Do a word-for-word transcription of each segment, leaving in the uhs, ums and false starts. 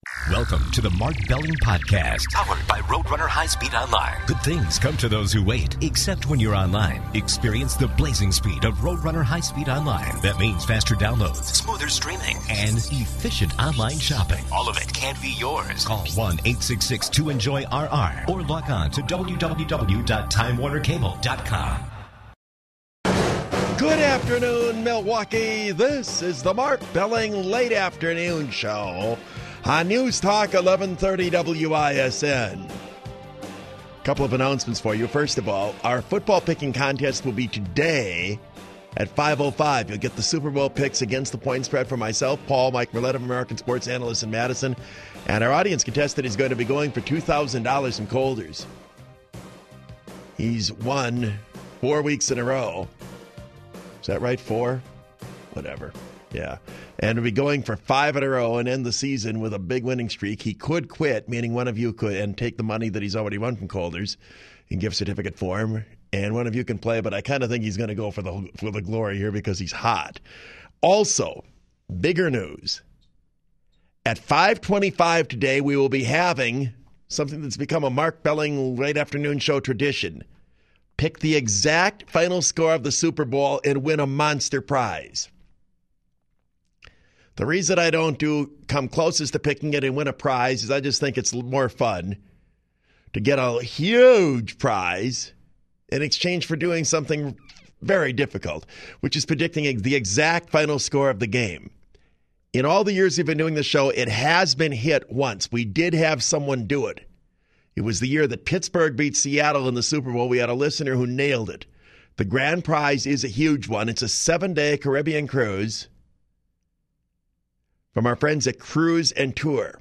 Welcome to the Mark Belling Podcast, powered by Roadrunner High Speed Online. Good things come to those who wait, except when you're online. Experience the blazing speed of Roadrunner High Speed Online. That means faster downloads, smoother streaming, and efficient online shopping. All of it can be yours. Call one eight six six two enjoy R R or log on to w w w dot time warner cable dot com. Good afternoon, Milwaukee. This is the Mark Belling Late Afternoon Show on News Talk eleven thirty W I S N. A couple of announcements for you. First of all, our football picking contest will be today at five oh five. You'll get the Super Bowl picks against the point spread for myself, Paul, Mike Merletta of American Sports Analyst in Madison. And our audience contestant is going to be going for two thousand dollars from Colders. He's won four weeks in a row. Is that right? Four? Whatever. Yeah. And we'll be going for five in a row and end the season with a big winning streak. He could quit, meaning one of you could, and take the money that he's already won from Colders in gift certificate form, and one of you can play, but I kind of think he's going to go for the for the glory here because he's hot. Also, bigger news. At five twenty-five today, we will be having something that's become a Mark Belling late afternoon show tradition. Pick the exact final score of the Super Bowl and win a monster prize. The reason I don't do come closest to picking it and win a prize is I just think it's more fun to get a huge prize in exchange for doing something very difficult, which is predicting the exact final score of the game. In all the years we've been doing the show, it has been hit once. We did have someone do it. It was the year that Pittsburgh beat Seattle in the Super Bowl. We had a listener who nailed it. The grand prize is a huge one. It's a seven-day Caribbean cruise from our friends at Cruise and Tour.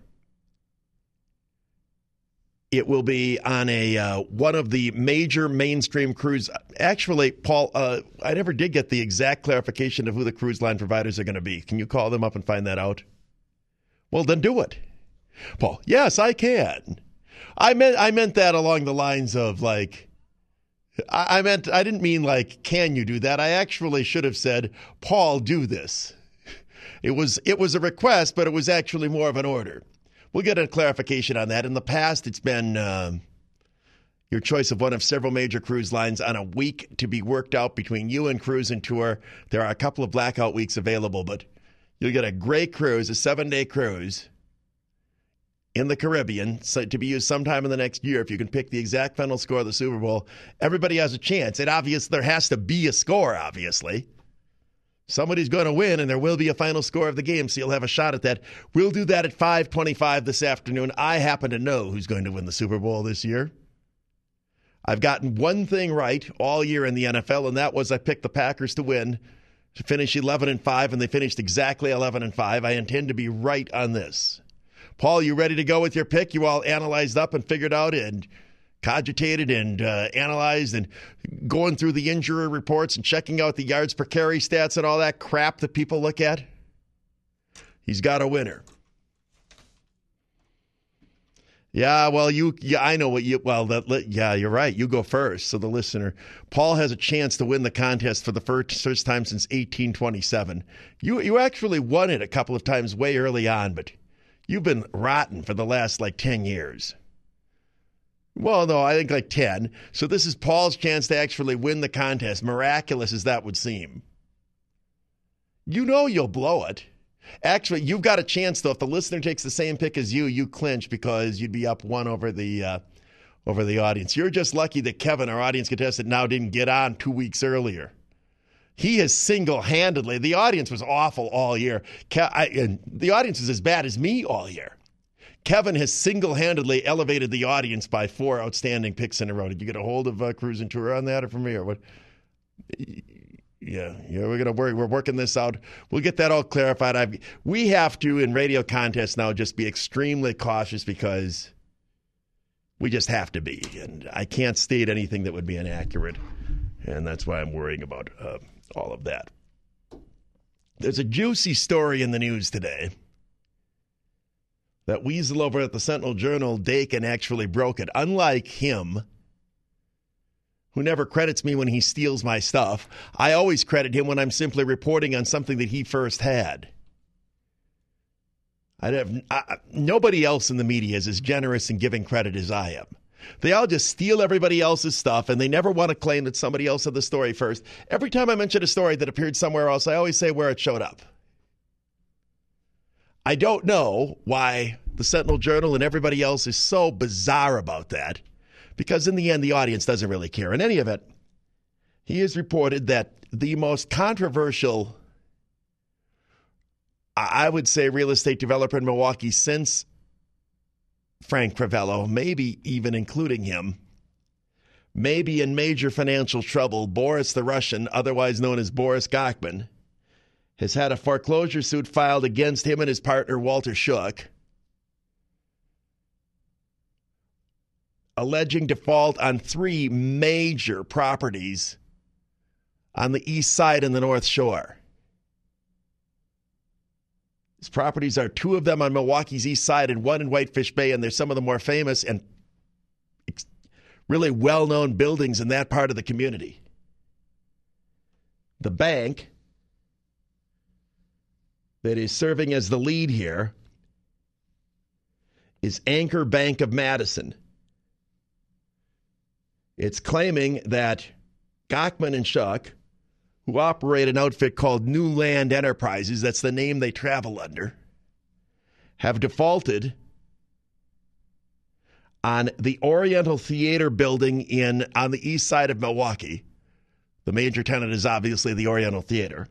It will be on a uh, one of the major mainstream cruise. Actually, Paul, uh, I never did get the exact clarification of who the cruise line providers are going to be. Can you call them up and find that out? Well, then do it. Paul, yes, I can. I meant I meant that along the lines of like, I, I meant I didn't mean like, can you do that? I actually should have said, Paul, do this. It was it was a request, but it was actually more of an order. We'll get a clarification on that. In the past, it's been uh, your choice of one of several major cruise lines on a week to be worked out between you and Cruise and Tour. There are a couple of blackout weeks available, but you'll get a great cruise, a seven-day cruise in the Caribbean, so to be used sometime in the next year. If you can pick the exact final score of the Super Bowl, everybody has a chance. It obvious there has to be a score, obviously. Somebody's going to win, and there will be a final score of the game, so you'll have a shot at that. We'll do that at five twenty-five this afternoon. I happen to know who's going to win the Super Bowl this year. I've gotten one thing right all year in the N F L, and that was I picked the Packers to win, to finish eleven and five, and they finished exactly eleven and five. I intend to be right on this. Paul, you ready to go with your pick? You all analyzed up and figured out and cogitated and uh, analyzed and going through the injury reports and checking out the yards per carry stats and all that crap that people look at? He's got a winner. Yeah, well, you, yeah, I know what you, well, that, yeah, you're right. You go first. So the listener, Paul has a chance to win the contest for the first, first time since eighteen twenty-seven. You, you actually won it a couple of times way early on, but you've been rotten for the last like ten years. Well, no, I think like ten. So this is Paul's chance to actually win the contest, miraculous as that would seem. You know you'll blow it. Actually, you've got a chance, though. If the listener takes the same pick as you, you clinch because you'd be up one over the uh, over the audience. You're just lucky that Kevin, our audience contestant, now didn't get on two weeks earlier. He has single-handedly, the audience was awful all year. Ke- I, and the audience was as bad as me all year. Kevin has single-handedly elevated the audience by four outstanding picks in a row. Did you get a hold of uh, Cruise and Tour on that, or from me, or what? Yeah, yeah, we're gonna work. We're working this out. We'll get that all clarified. I've, we have to in radio contests now just be extremely cautious because we just have to be, and I can't state anything that would be inaccurate, and that's why I'm worrying about uh, all of that. There's a juicy story in the news today. That weasel over at the Sentinel Journal, Dakin, actually broke it. Unlike him, who never credits me when he steals my stuff, I always credit him when I'm simply reporting on something that he first had. I'd have, I, nobody else in the media is as generous in giving credit as I am. They all just steal everybody else's stuff, and they never want to claim that somebody else had the story first. Every time I mention a story that appeared somewhere else, I always say where it showed up. I don't know why the Sentinel Journal and everybody else is so bizarre about that, because in the end, the audience doesn't really care. In any event, he has reported that the most controversial, I would say, real estate developer in Milwaukee since Frank Crivello, maybe even including him, may be in major financial trouble. Boris the Russian, otherwise known as Boris Gokman, has had a foreclosure suit filed against him and his partner, Walter Schuck, alleging default on three major properties on the east side and the north shore. These properties are two of them on Milwaukee's east side and one in Whitefish Bay, and they're some of the more famous and really well-known buildings in that part of the community. The bank that is serving as the lead here is Anchor Bank of Madison. It's claiming that Gokman and Schuck, who operate an outfit called New Land Enterprises, that's the name they travel under, have defaulted on the Oriental Theater building in on the east side of Milwaukee. The major tenant is obviously the Oriental Theater.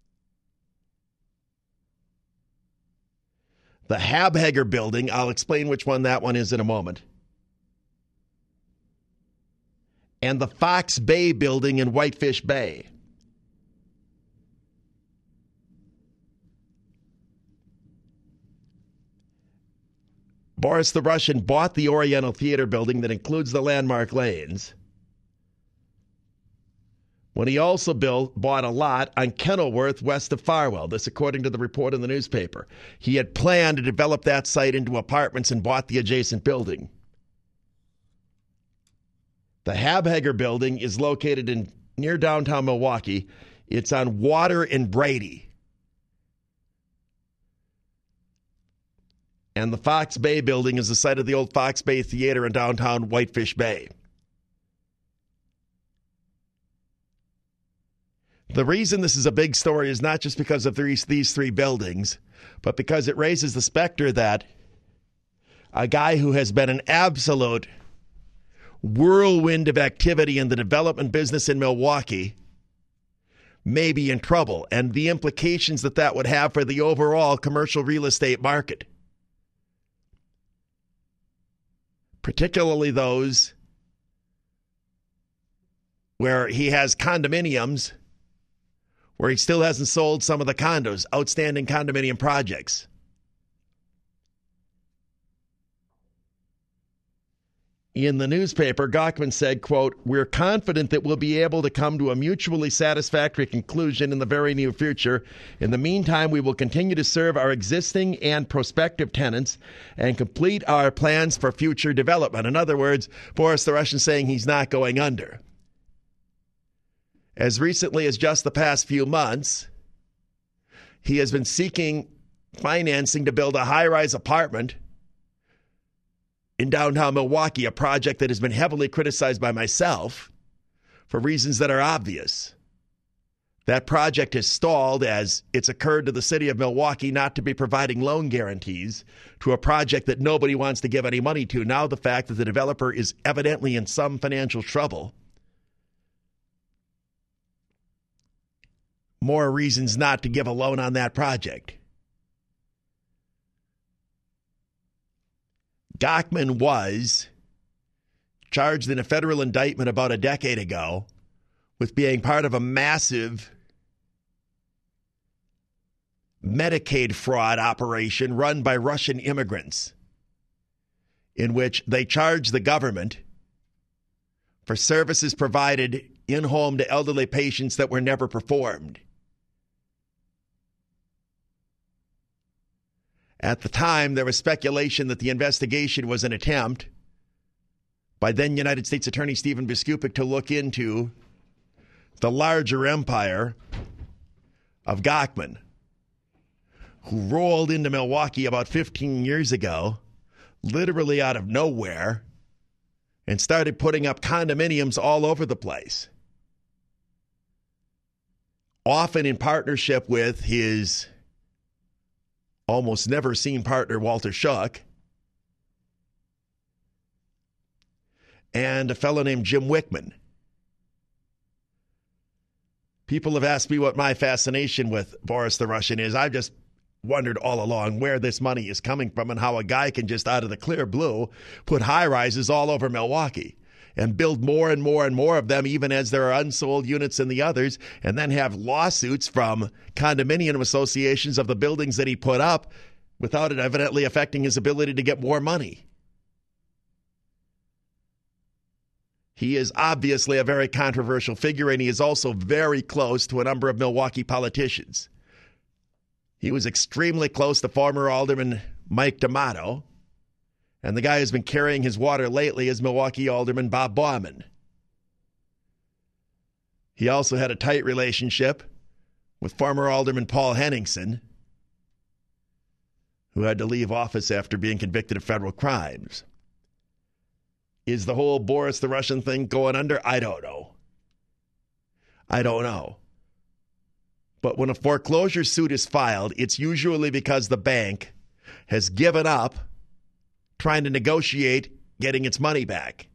The Habhager building, I'll explain which one that one is in a moment. And the Fox Bay building in Whitefish Bay. Boris the Russian bought the Oriental Theater building that includes the landmark lanes, when he also built, bought a lot on Kenilworth west of Farwell. This according to the report in the newspaper. He had planned to develop that site into apartments and bought the adjacent building. The Habhager building is located in near downtown Milwaukee. It's on Water and Brady. And the Fox Bay building is the site of the old Fox Bay Theater in downtown Whitefish Bay. The reason this is a big story is not just because of these, these three buildings, but because it raises the specter that a guy who has been an absolute whirlwind of activity in the development business in Milwaukee may be in trouble, and the implications that that would have for the overall commercial real estate market, particularly those where he has condominiums where he still hasn't sold some of the condos, outstanding condominium projects. In the newspaper, Gokman said, quote, "We're confident that we'll be able to come to a mutually satisfactory conclusion in the very near future. In the meantime, we will continue to serve our existing and prospective tenants and complete our plans for future development." In other words, Boris the Russian saying he's not going under. As recently as just the past few months, he has been seeking financing to build a high-rise apartment in downtown Milwaukee, a project that has been heavily criticized by myself for reasons that are obvious. That project has stalled as it's occurred to the city of Milwaukee not to be providing loan guarantees to a project that nobody wants to give any money to. Now the fact that the developer is evidently in some financial trouble, more reasons not to give a loan on that project. Gokman was charged in a federal indictment about a decade ago with being part of a massive Medicaid fraud operation run by Russian immigrants, in which they charged the government for services provided in-home to elderly patients that were never performed. At the time, there was speculation that the investigation was an attempt by then United States Attorney Stephen Biskupik to look into the larger empire of Gokman, who rolled into Milwaukee about fifteen years ago, literally out of nowhere, and started putting up condominiums all over the place. Often in partnership with his almost never seen partner, Walter Schuck, and a fellow named Jim Wickman. People have asked me what my fascination with Boris the Russian is. I've just wondered all along where this money is coming from and how a guy can just out of the clear blue put high-rises all over Milwaukee and build more and more and more of them, even as there are unsold units in the others, and then have lawsuits from condominium associations of the buildings that he put up without it evidently affecting his ability to get more money. He is obviously a very controversial figure, and he is also very close to a number of Milwaukee politicians. He was extremely close to former Alderman Mike D'Amato, and the guy who's been carrying his water lately is Milwaukee Alderman Bob Bauman. He also had a tight relationship with former Alderman Paul Henningsen, who had to leave office after being convicted of federal crimes. Is the whole Boris the Russian thing going under? I don't know. I don't know. But when a foreclosure suit is filed, it's usually because the bank has given up trying to negotiate getting its money back.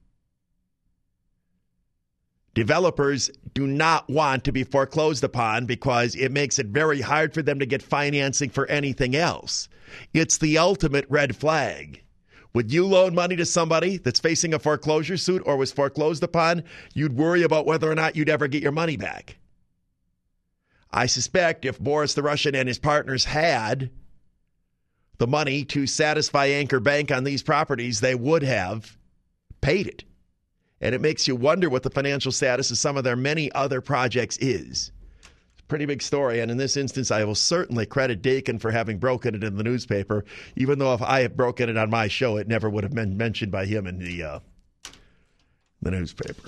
Developers do not want to be foreclosed upon because it makes it very hard for them to get financing for anything else. It's the ultimate red flag. Would you loan money to somebody that's facing a foreclosure suit or was foreclosed upon? You'd worry about whether or not you'd ever get your money back. I suspect if Boris the Russian and his partners had the money to satisfy Anchor Bank on these properties, they would have paid it. And it makes you wonder what the financial status of some of their many other projects is. Pretty big story, and in this instance, I will certainly credit Dakin for having broken it in the newspaper, even though if I had broken it on my show, it never would have been mentioned by him in the uh, the newspaper.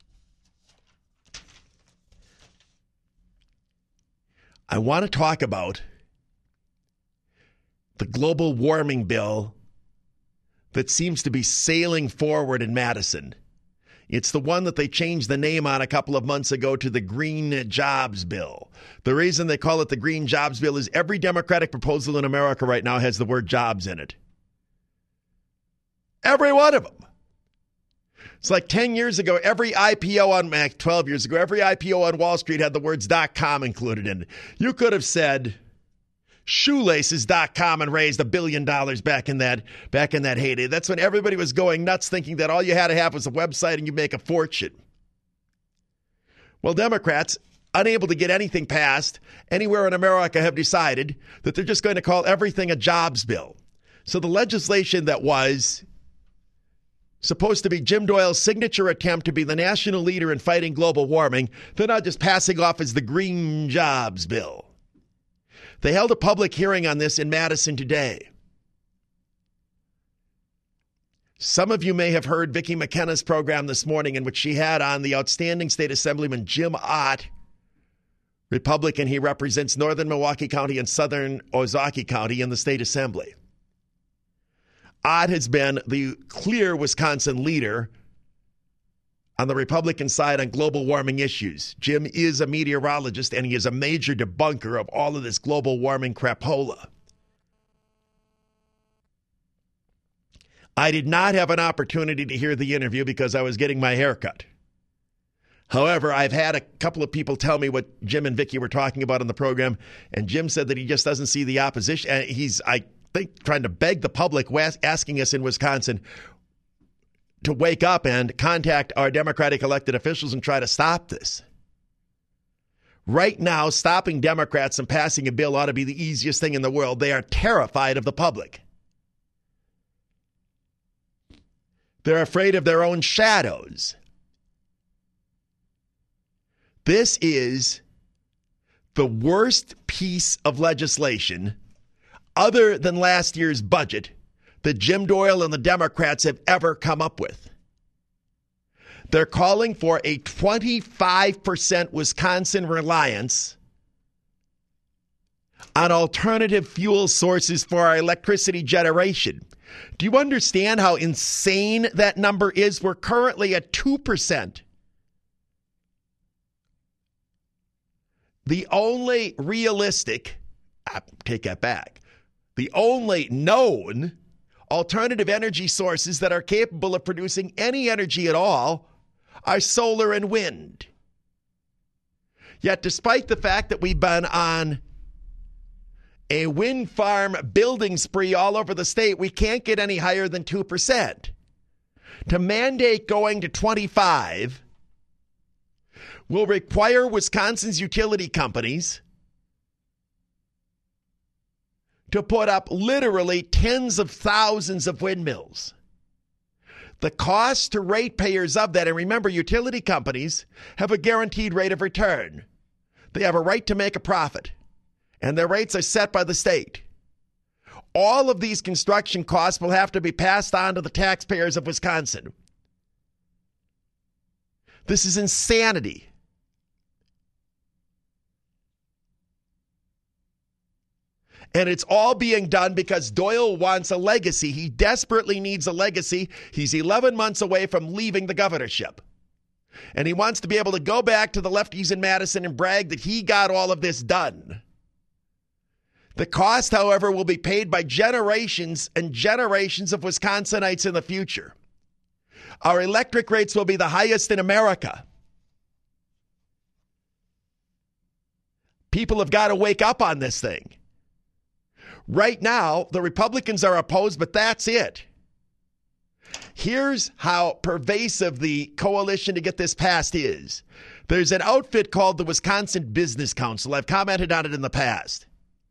I want to talk about the global warming bill that seems to be sailing forward in Madison. It's the one that they changed the name on a couple of months ago to the Green Jobs Bill. The reason they call it the Green Jobs Bill is every Democratic proposal in America right now has the word jobs in it. Every one of them. It's like ten years ago, every I P O on, twelve years ago, every I P O on Wall Street had the words .com included in it. You could have said shoelaces dot com and raised a billion dollars back in that back in that heyday. That's when everybody was going nuts, thinking that all you had to have was a website and you make a fortune. Well, Democrats, unable to get anything passed anywhere in America, have decided that they're just going to call everything a jobs bill. So the legislation that was supposed to be Jim Doyle's signature attempt to be the national leader in fighting global warming, they're not just passing off as the Green Jobs Bill. They held a public hearing on this in Madison today. Some of you may have heard Vicki McKenna's program this morning, in which she had on the outstanding state assemblyman Jim Ott, Republican. He represents northern Milwaukee County and southern Ozaukee County in the state assembly. Ott has been the clear Wisconsin leader on the Republican side on global warming issues. Jim is a meteorologist, and he is a major debunker of all of this global warming crapola. I did not have an opportunity to hear the interview because I was getting my hair cut. However, I've had a couple of people tell me what Jim and Vicki were talking about on the program, and Jim said that he just doesn't see the opposition. He's, I think, trying to beg the public, asking us in Wisconsin to wake up and contact our Democratic elected officials and try to stop this. Right now, stopping Democrats from passing a bill ought to be the easiest thing in the world. They are terrified of the public. They're afraid of their own shadows. This is the worst piece of legislation, other than last year's budget, that Jim Doyle and the Democrats have ever come up with. They're calling for a twenty-five percent Wisconsin reliance on alternative fuel sources for our electricity generation. Do you understand how insane that number is? We're currently at two percent. The only realistic, I take that back, the only known alternative energy sources that are capable of producing any energy at all are solar and wind. Yet despite the fact that we've been on a wind farm building spree all over the state, we can't get any higher than two percent. To mandate going to twenty-five will require Wisconsin's utility companies to put up literally tens of thousands of windmills. The cost to ratepayers of that, and remember, utility companies have a guaranteed rate of return. They have a right to make a profit, and their rates are set by the state. All of these construction costs will have to be passed on to the taxpayers of Wisconsin. This is insanity. And it's all being done because Doyle wants a legacy. He desperately needs a legacy. He's eleven months away from leaving the governorship. And he wants to be able to go back to the lefties in Madison and brag that he got all of this done. The cost, however, will be paid by generations and generations of Wisconsinites in the future. Our electric rates will be the highest in America. People have got to wake up on this thing. Right now, the Republicans are opposed, but that's it. Here's how pervasive the coalition to get this passed is. There's an outfit called the Wisconsin Business Council. I've commented on it in the past.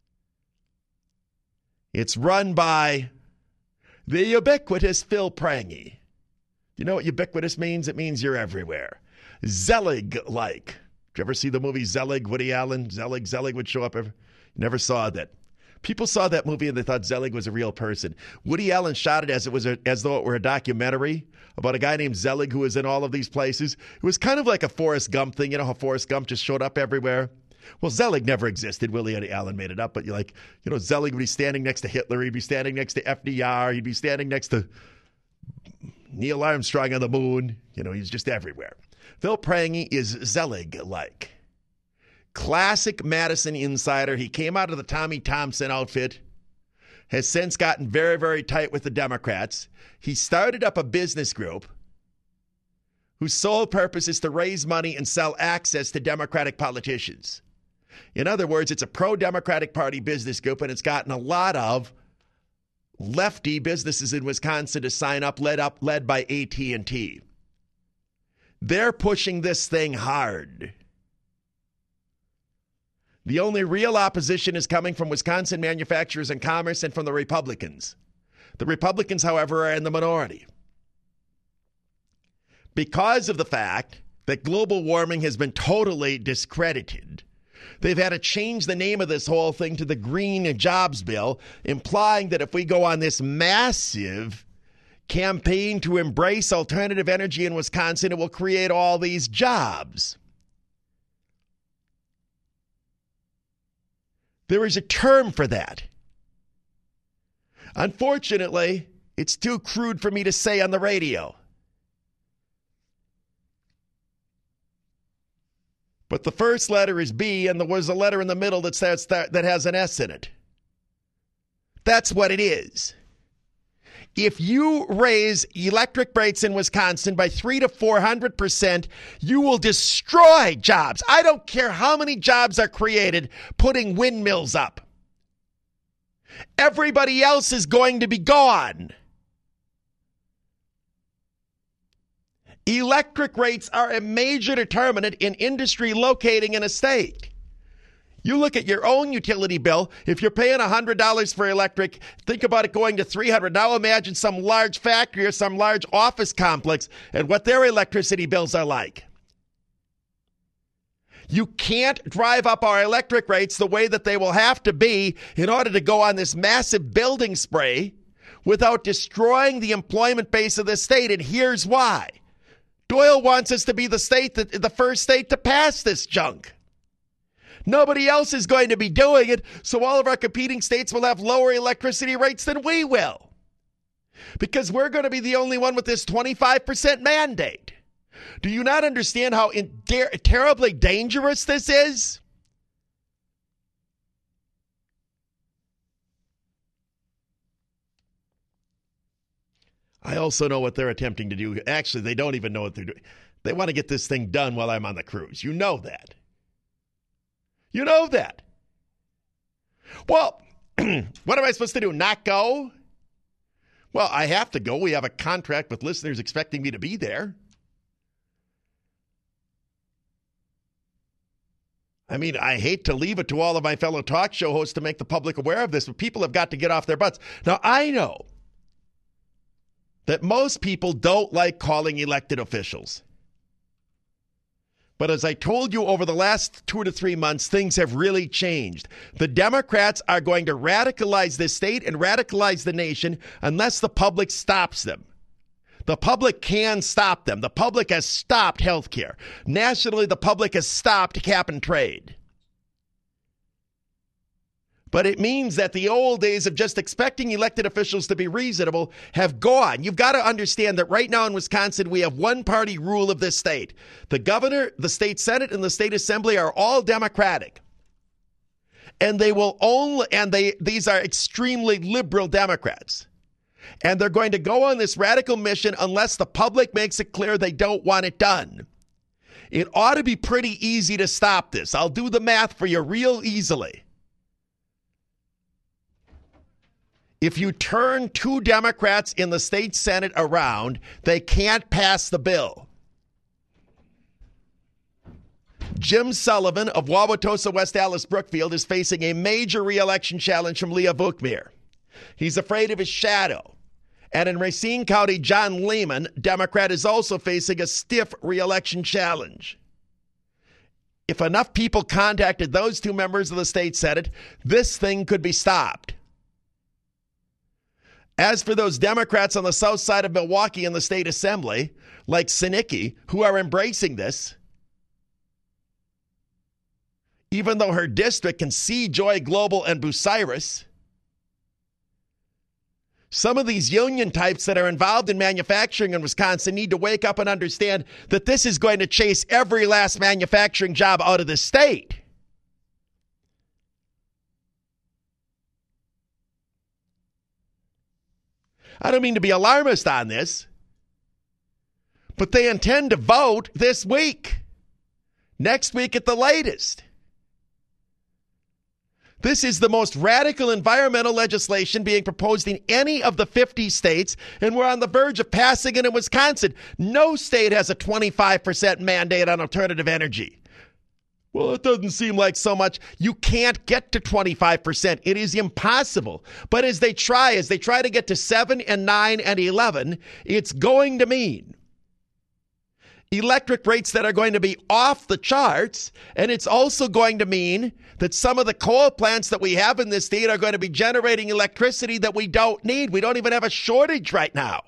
It's run by the ubiquitous Phil Prange. You know what ubiquitous means? It means you're everywhere. Zelig-like. Did you ever see the movie Zelig, Woody Allen? Zelig, Zelig would show up. Every, never saw that. People saw that movie and they thought Zelig was a real person. Woody Allen shot it as it was a, as though it were a documentary about a guy named Zelig who was in all of these places. It was kind of like a Forrest Gump thing. You know how Forrest Gump just showed up everywhere? Well, Zelig never existed. Willie Allen made it up. But you're like, you know, Zelig would be standing next to Hitler. He'd be standing next to F D R. He'd be standing next to Neil Armstrong on the moon. You know, he's just everywhere. Phil Prange is Zelig-like. Classic Madison insider. He came out of the Tommy Thompson outfit, has since gotten very, very tight with the Democrats. He started up a business group whose sole purpose is to raise money and sell access to Democratic politicians. In other words, it's a pro-Democratic Party business group, and it's gotten a lot of lefty businesses in Wisconsin to sign up, led up, led by A T and T. They're pushing this thing hard. The only real opposition is coming from Wisconsin Manufacturers and Commerce and from the Republicans. The Republicans, however, are in the minority. Because of the fact that global warming has been totally discredited, they've had to change the name of this whole thing to the Green Jobs Bill, implying that if we go on this massive campaign to embrace alternative energy in Wisconsin, it will create all these jobs. There is a term for that. Unfortunately, it's too crude for me to say on the radio. But the first letter is B, and there was a letter in the middle that says that, that has an S in it. That's what it is. If you raise electric rates in Wisconsin by three to four hundred percent, you will destroy jobs. I don't care how many jobs are created putting windmills up. Everybody else is going to be gone. Electric rates are a major determinant in industry locating in a state. You look at your own utility bill. If you're paying one hundred dollars for electric, think about it going to three hundred dollars. Now imagine some large factory or some large office complex and what their electricity bills are like. You can't drive up our electric rates the way that they will have to be in order to go on this massive building spree without destroying the employment base of the state. And here's why. Doyle wants us to be the state that the first state to pass this junk. Nobody else is going to be doing it, so all of our competing states will have lower electricity rates than we will. Because we're going to be the only one with this twenty-five percent mandate. Do you not understand how in- ter- terribly dangerous this is? I also know what they're attempting to do. Actually, they don't even know what they're doing. They want to get this thing done while I'm on the cruise. You know that. You know that. Well, what am I supposed to do? Not go? Well, I have to go. We have a contract with listeners expecting me to be there. I mean, I hate to leave it to all of my fellow talk show hosts to make the public aware of this, but people have got to get off their butts. Now, I know that most people don't like calling elected officials. But as I told you over the last two to three months, things have really changed. The Democrats are going to radicalize this state and radicalize the nation unless the public stops them. The public can stop them. The public has stopped health care. Nationally, the public has stopped cap and trade. But it means that the old days of just expecting elected officials to be reasonable have gone. You've got to understand that right now in Wisconsin, we have one-party rule of this state. The governor, the state senate, and the state assembly are all Democratic. And they will only, and they these are extremely liberal Democrats. And they're going to go on this radical mission unless the public makes it clear they don't want it done. It ought to be pretty easy to stop this. I'll do the math for you real easily. If you turn two Democrats in the state Senate around, they can't pass the bill. Jim Sullivan of Wauwatosa, West Allis, Brookfield is facing a major re-election challenge from Leah Vukmir. He's afraid of his shadow. And in Racine County, John Lehman, Democrat, is also facing a stiff re-election challenge. If enough people contacted those two members of the state Senate, this thing could be stopped. As for those Democrats on the south side of Milwaukee in the state assembly, like Sinicki, who are embracing this, even though her district can see Joy Global and Bucyrus, some of these union types that are involved in manufacturing in Wisconsin need to wake up and understand that this is going to chase every last manufacturing job out of the state. I don't mean to be alarmist on this, but they intend to vote this week, next week at the latest. This is the most radical environmental legislation being proposed in any of the fifty states, and we're on the verge of passing it in Wisconsin. No state has a twenty-five percent mandate on alternative energy. Well, it doesn't seem like so much. You can't get to twenty-five percent. It is impossible. But as they try, as they try to get to seven and nine and eleven, it's going to mean electric rates that are going to be off the charts. And it's also going to mean that some of the coal plants that we have in this state are going to be generating electricity that we don't need. We don't even have a shortage right now.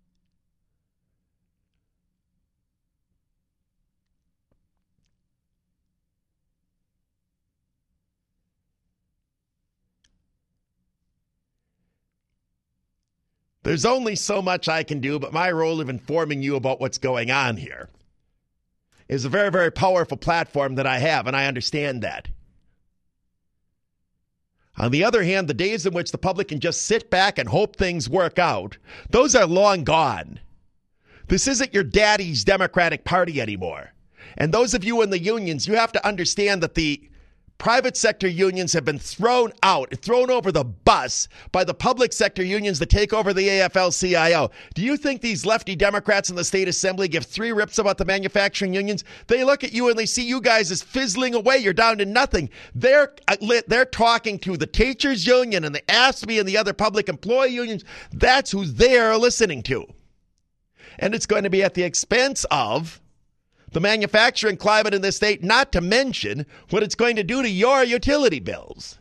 There's only so much I can do, but my role of informing you about what's going on here is a very, very powerful platform that I have, and I understand that. On the other hand, the days in which the public can just sit back and hope things work out, those are long gone. This isn't your daddy's Democratic Party anymore. And those of you in the unions, you have to understand that the private sector unions have been thrown out, thrown over the bus by the public sector unions that take over the A F L C I O. Do you think these lefty Democrats in the state assembly give three rips about the manufacturing unions? They look at you and they see you guys as fizzling away. You're down to nothing. They're they're talking to the teachers union and the A S B and the other public employee unions. That's who they're listening to. And it's going to be at the expense of the manufacturing climate in this state, not to mention what it's going to do to your utility bills.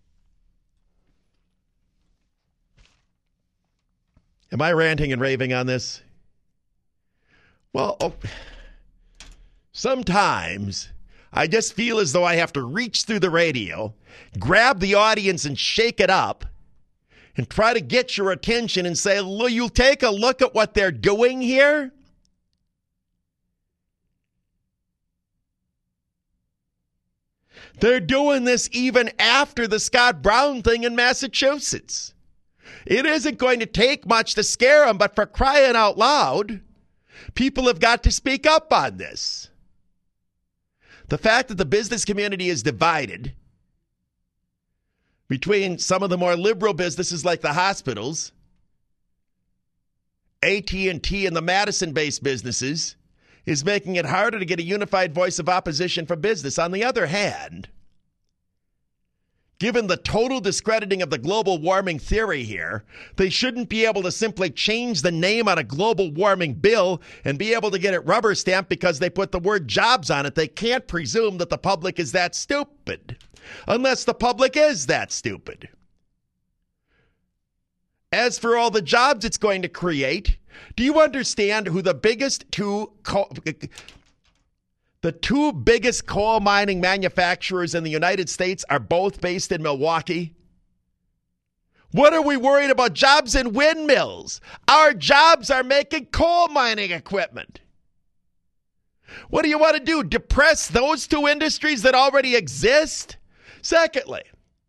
Am I ranting and raving on this? Well, oh, sometimes I just feel as though I have to reach through the radio, grab the audience and shake it up, and try to get your attention and say, "Will you take a look at what they're doing here?" They're doing this even after the Scott Brown thing in Massachusetts. It isn't going to take much to scare them, but for crying out loud, people have got to speak up on this. The fact that the business community is divided between some of the more liberal businesses like the hospitals, A T and T, and the Madison-based businesses is making it harder to get a unified voice of opposition for business. On the other hand, given the total discrediting of the global warming theory here, they shouldn't be able to simply change the name on a global warming bill and be able to get it rubber stamped because they put the word jobs on it. They can't presume that the public is that stupid, unless the public is that stupid. As for all the jobs it's going to create, do you understand who the biggest two co- the two biggest coal mining manufacturers in the United States are both based in Milwaukee? What are we worried about jobs in windmills? Our jobs are making coal mining equipment. What do you want to do? Depress those two industries that already exist? Secondly,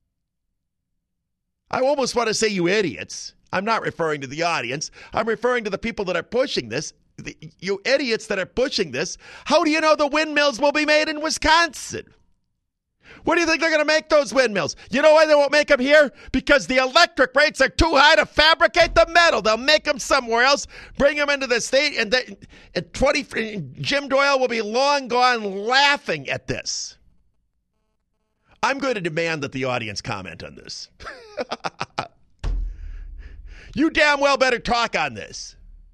I almost want to say you idiots. I'm not referring to the audience. I'm referring to the people that are pushing this. The, you idiots that are pushing this. How do you know the windmills will be made in Wisconsin? Where do you think they're going to make those windmills? You know why they won't make them here? Because the electric rates are too high to fabricate the metal. They'll make them somewhere else, bring them into the state, and, they, and twenty Jim Doyle will be long gone laughing at this. I'm going to demand that the audience comment on this. You damn well better talk on this.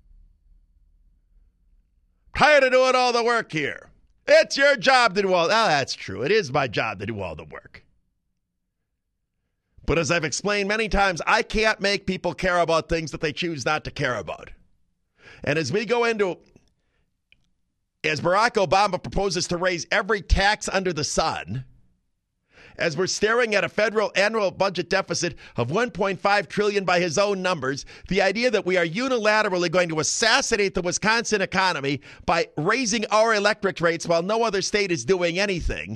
Tired of doing all the work here. It's your job to do all. Oh, that's true. It is my job to do all the work. But as I've explained many times, I can't make people care about things that they choose not to care about. And as we go into, as Barack Obama proposes to raise every tax under the sun, as we're staring at a federal annual budget deficit of one point five trillion dollars by his own numbers, the idea that we are unilaterally going to assassinate the Wisconsin economy by raising our electric rates while no other state is doing anything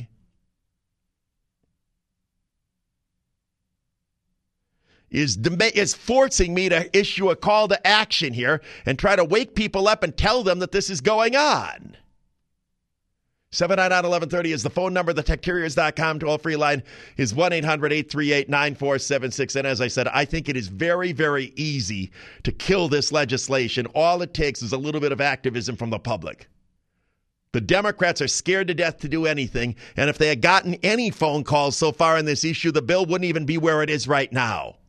is, is forcing me to issue a call to action here and try to wake people up and tell them that this is going on. seven nine nine, eleven thirty is the phone number. The tech terriers dot com toll-free line is one eight hundred, eight three eight, nine four seven six. And as I said, I think it is very, very easy to kill this legislation. All it takes is a little bit of activism from the public. The Democrats are scared to death to do anything. And if they had gotten any phone calls so far on this issue, the bill wouldn't even be where it is right now.